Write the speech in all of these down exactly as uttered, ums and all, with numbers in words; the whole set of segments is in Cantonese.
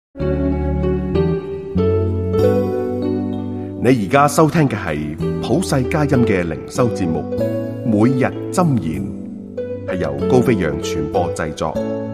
你而家收聽嘅係普世佳音嘅靈修節目，每日箴言，係由高飛揚傳播製作。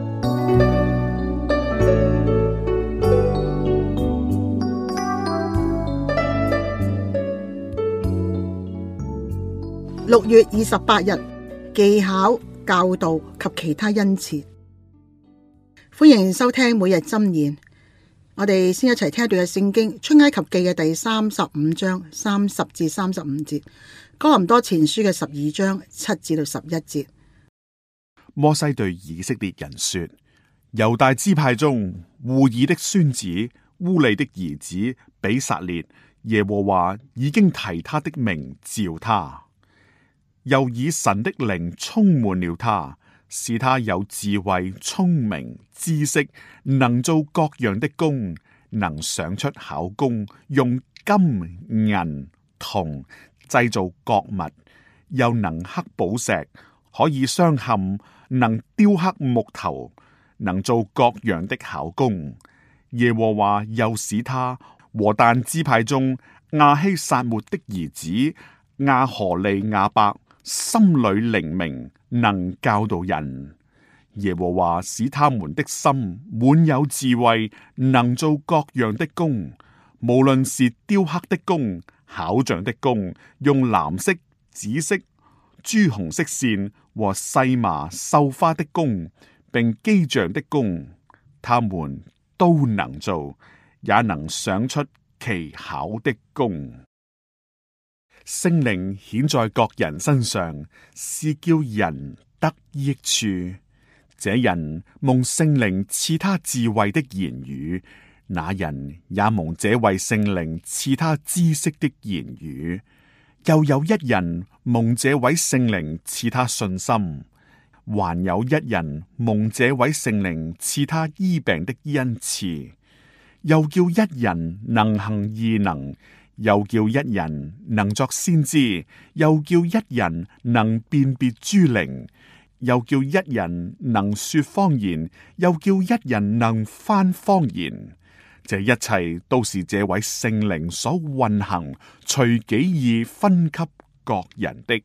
六月二十八日，技巧、教導及其他恩賜。歡迎收聽每日箴言。我哋先一齊聽一段嘅聖經，出埃及記嘅第三十五章三十至三十五節，哥林多前書嘅十二章七至到十一節。 摩西對以色列人說：猶大支派中戶爾的孫子烏利的兒子比撒列，耶和華已經提他的名召他，又以神的靈充滿了他，使他有智慧、聰明、知識，能做各樣的工，能想出巧工，用金銀銅製造各物，又能刻寶石，可以鑲嵌，能雕刻木頭，能做各樣的巧工。耶和華又使他和但支派中亞希撒末的兒子亞何利亞伯心裏靈明，能教導人。耶和華使他們的心滿有智慧，能做各樣的工，無論是雕刻的工、巧匠的工，用藍色、紫色、朱紅色線和細麻繡花的工，並機匠的工，他們都能做，也能想出奇巧的工。聖靈顯在各人身上，是叫人得益處。這人蒙聖靈賜他智慧的言語，那人也蒙這位聖靈賜他知識的言語。又有一人蒙這位聖靈賜他信心，還有一人蒙這位聖靈賜他醫病的恩賜。又叫一人能行異能，又叫一人能作先知，又叫一人能辨別諸靈，又叫一人能說方言，又叫一人能翻方言。這一切都是這位聖靈所運行，隨己意分給各人的。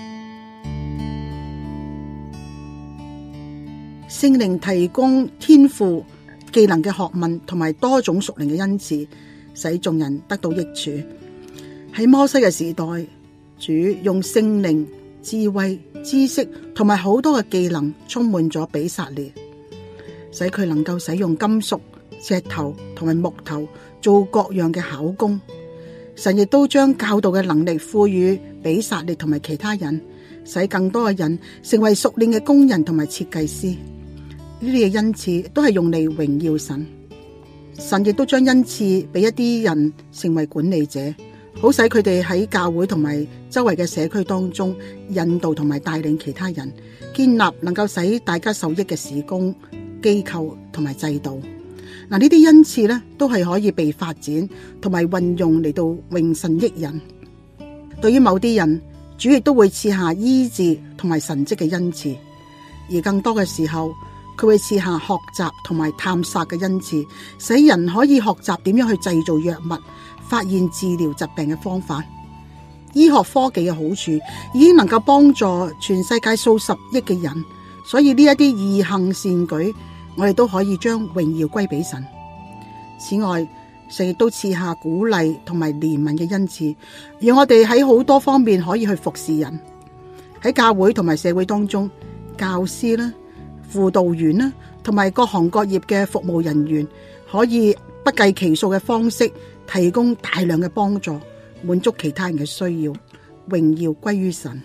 聖靈提供天賦、技能嘅學問同埋多種屬靈嘅恩賜，使眾人得到益處。喺摩西嘅時代，主用聖靈、智慧、知識同埋好多嘅技能充滿咗比撒列，使佢能夠使用金屬、石頭同埋木頭做各樣嘅巧工。神亦都將教導嘅能力賦予比撒列同埋其他人，使更多嘅人成為熟練嘅工人同埋設計師。呢啲嘅恩賜都係用嚟榮耀神。神亦都將恩賜俾一啲人成為管理者，好使佢哋喺教會同埋周圍嘅社區當中引導同埋帶領其他人，建立能夠使大家受益嘅事工、機構同埋制度。嗱，呢啲恩賜咧都係可以被發展同埋運用嚟到榮神益人。對於某啲人，主亦都會賜下醫治同埋神蹟嘅恩賜，而更多嘅時候，佢會賜下學習同埋探索嘅恩賜，使人可以學習點樣去製造藥物，發現治療疾病嘅方法。醫學科技嘅好處已經能夠幫助全世界數十億嘅人，所以呢一啲義行善舉，我哋都可以將榮耀歸俾神。此外，神亦都賜下鼓勵同埋憐憫嘅恩賜，讓我哋喺好多方面可以去服侍人。喺教會同埋社會當中，教師啦、輔導員啦，同埋各行各業嘅服務人員，可以不計其數嘅方式提供大量嘅幫助，滿足其他人嘅需要，榮耀歸於神。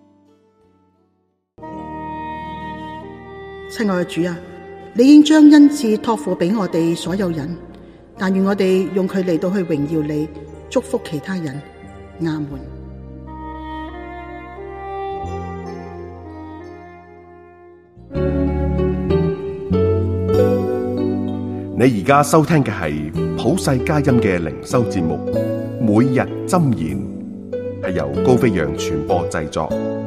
親愛嘅主啊，你已經將恩賜託付俾我哋所有人，但願我哋用佢嚟到去榮耀你，祝福其他人。阿門。 你而家收聽嘅係普世佳音嘅靈修節目《每日箴言》，係由高飛揚傳播製作。